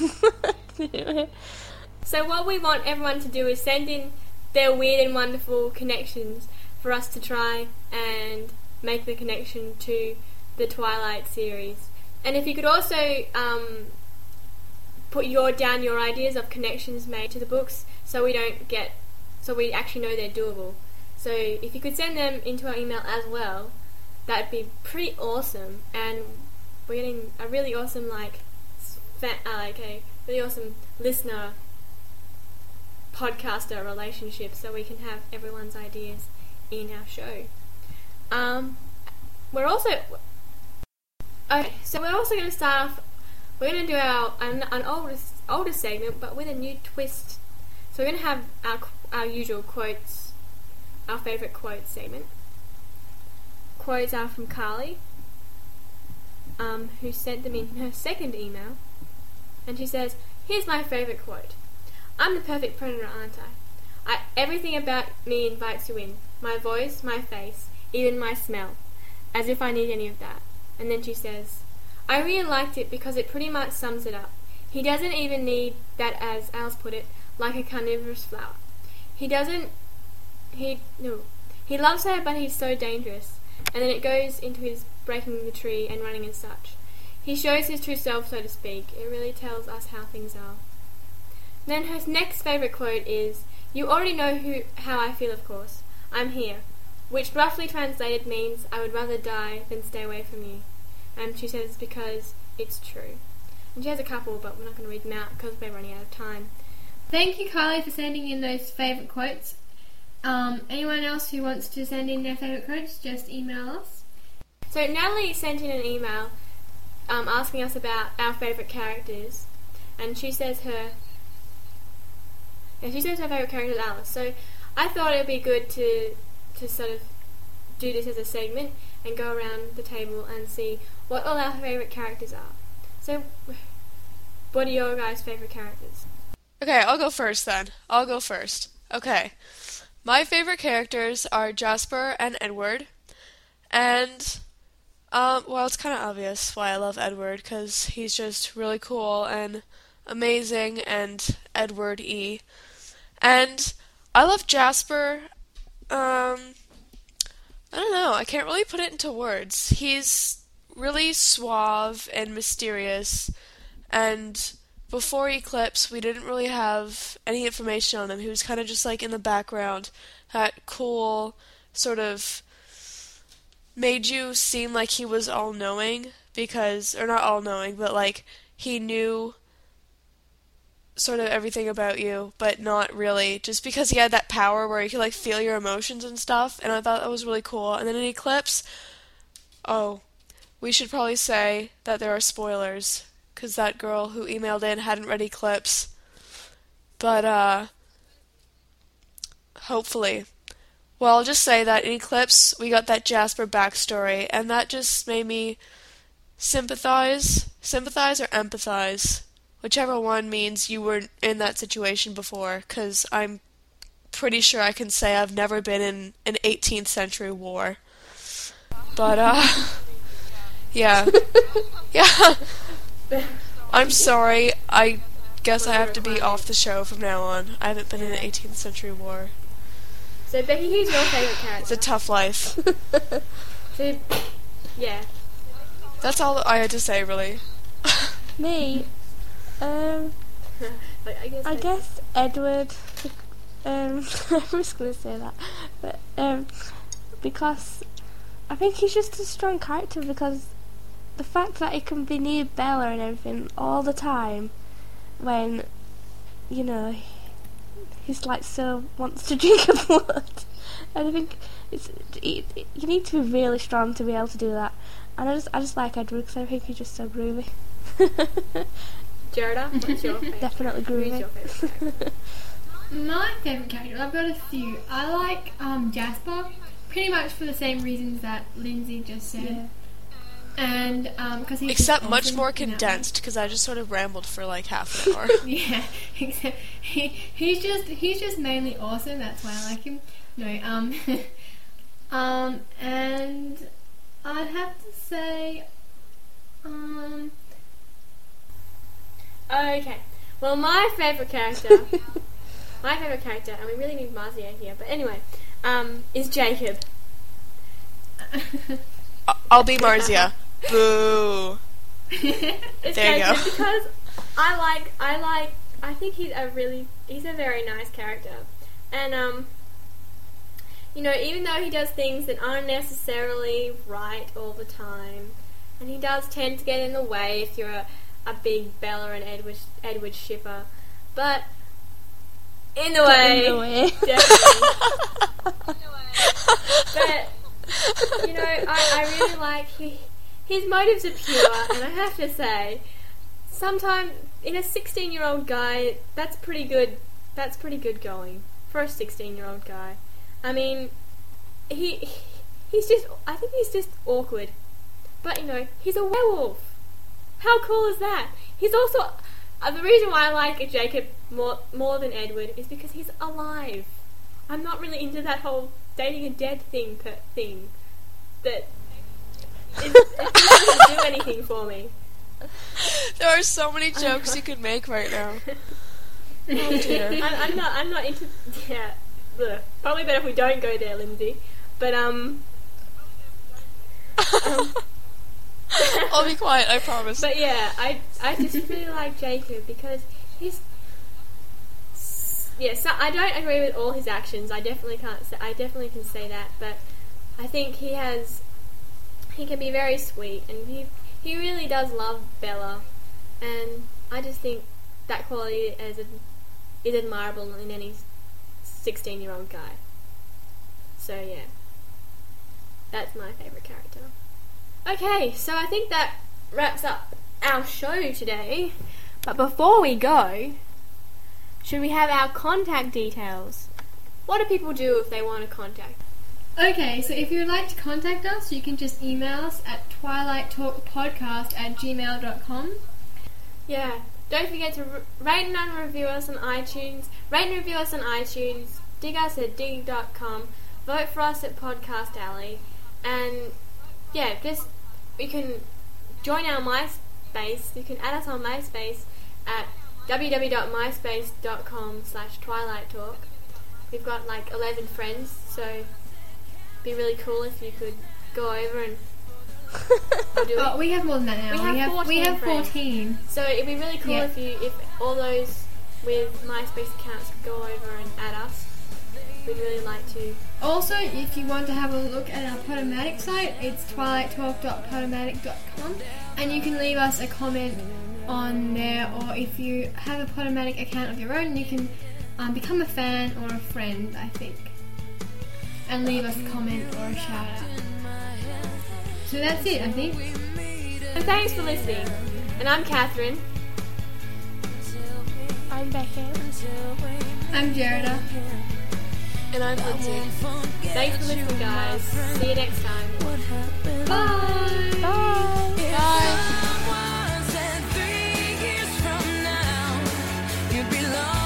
So what we want everyone to do is send in their weird and wonderful connections for us to try and make the connection to the Twilight series. And if you could also um, put your down your ideas of connections made to the books, so we don't get, so we actually know they're doable. So if you could send them into our email as well, that'd be pretty awesome. And we're getting a really awesome like, fa- uh, like a really awesome listener podcaster relationship, so we can have everyone's ideas in our show. Um, we're also okay, so we're also going to start off. We're going to do our an, an older older segment, but with a new twist. So we're going to have our our usual quotes, our favourite quotes segment. Quotes are from Carly, um, who sent them in her second email, and she says, "Here's my favourite quote. I'm the perfect predator, aren't I? I? Everything about me invites you in. My voice, my face, even my smell. As if I need any of that." And then she says, "I really liked it because it pretty much sums it up. He doesn't even need that, as Alice put it, like a carnivorous flower. He doesn't, he, no, he loves her, but he's so dangerous." And then it goes into his breaking the tree and running and such. He shows his true self, so to speak. It really tells us how things are. Then her next favourite quote is, "You already know who how I feel, of course. I'm here," which roughly translated means I would rather die than stay away from you. And she says because it's true. And she has a couple, but we're not going to read them out because we're running out of time. Thank you, Carly, for sending in those favourite quotes. Um, anyone else who wants to send in their favourite quotes, just email us. So Natalie sent in an email um, asking us about our favourite characters, and she says her yeah, she says her favourite character is Alice. So I thought it would be good to to sort of do this as a segment and go around the table and see what all our favourite characters are. So what are your guys' favourite characters? Okay, I'll go first then. I'll go first. Okay. My favorite characters are Jasper and Edward. And, um, well, it's kind of obvious why I love Edward, because he's just really cool and amazing and Edward-y. And I love Jasper. Um, I don't know, I can't really put it into words. He's really suave and mysterious and before Eclipse, we didn't really have any information on him. He was kind of just like in the background, that cool sort of made you seem like he was all-knowing, because, or not all-knowing, but like he knew sort of everything about you, but not really, just because he had that power where he could like feel your emotions and stuff, and I thought that was really cool. And then in Eclipse, oh, we should probably say that there are spoilers, because that girl who emailed in hadn't read Eclipse, but uh, hopefully. Well, I'll just say that in Eclipse, we got that Jasper backstory, and that just made me sympathize, sympathize or empathize, whichever one means you were in that situation before, because I'm pretty sure I can say I've never been in an eighteenth century war. But, uh, yeah. Yeah. I'm sorry, I guess I have to be off the show from now on. I haven't been in an eighteenth century war. So, Becky, who's your favourite character? It's a tough life. So, yeah. That's all I had to say, really. Me? Um, Like, I guess, I I- guess Edward. Um, I'm just gonna say that, but um, because I think he's just a strong character, because the fact that he can be near Bella and everything all the time, when you know he's like so wants to drink her blood, and I think it's it, it, you need to be really strong to be able to do that. And I just I just like Edward because I think he's just so groovy. Gerda, what's your favourite? Definitely Who's groovy. your favourite character? My favourite character, I've got a few. I like um, Jasper, pretty much for the same reasons that Lindsay just said. Yeah. And because he's Except just much awesome more in that way. condensed, because I just sort of rambled for like half an hour. Yeah, except he, he's just he's just mainly awesome. That's why I like him. No, um, um, and I'd have to say, um, Okay. Well, my favourite character, my favourite character, and we really need Marzia here, but anyway, um, is Jacob. I- I'll be Marzia. Boo. It's There you Jacob go. because I like, I like, I think he's a really, he's a very nice character, and um, you know, even though he does things that aren't necessarily right all the time, and he does tend to get in the way if you're a, a big Bella and Edward Edward shipper, but in the way, In the way. definitely. But you know, I, I really like he, his motives are pure, and I have to say, sometimes in a sixteen-year-old guy, that's pretty good. That's pretty good going for a sixteen-year-old guy. I mean, he he's just. I think he's just awkward, but you know, he's a werewolf. How cool is that? He's also uh, the reason why I like Jacob more more than Edward is because he's alive. I'm not really into that whole dating a dead thing per thing. That it, it doesn't do anything for me. There are so many jokes you could make right now. Oh dear. I'm, I'm not. I'm not into. Yeah. Ugh. Probably better if we don't go there, Lindsay. But um. um I'll be quiet, I promise. But yeah, I I just really like Jacob because he's. Yeah, so I don't agree with all his actions. I definitely can't. Say, I definitely can say that, but I think he has. He can be very sweet, and he he really does love Bella, and I just think that quality is is admirable in any sixteen-year-old guy. So yeah, that's my favourite character. Okay, so I think that wraps up our show today. But before we go, should we have our contact details? What do people do if they want to contact? Okay, so if you would like to contact us, you can just email us at twilight talk podcast at gmail dot com. Yeah, don't forget to r- rate and review us on iTunes. Rate and review us on iTunes. Dig us at dig dot com. Vote for us at Podcast Alley. And yeah, just you can join our MySpace. You can add us on MySpace at w w w dot myspace dot com slash twilight talk. We've got like eleven friends, so it'd be really cool if you could go over and Or do we? Oh, we have more than that now. We have we have, we fourteen have friends. fourteen. So it'd be really cool Yeah. if you, if all those with MySpace accounts could go over and add us. We'd really like to. Also, if you want to have a look at our Podomatic site, it's twilight twelve dot podomatic dot com, and you can leave us a comment on there, or if you have a Podomatic account of your own, you can um, become a fan or a friend, I think, and leave us a comment or a shout out. So that's it, I think. And thanks for listening. And I'm Catherine. I'm Beckett. I'm Jerida. And I'm Lindsay. Thanks for listening, guys. See you next time. Bye! Bye. Bye. Three years from now, you'd be lost.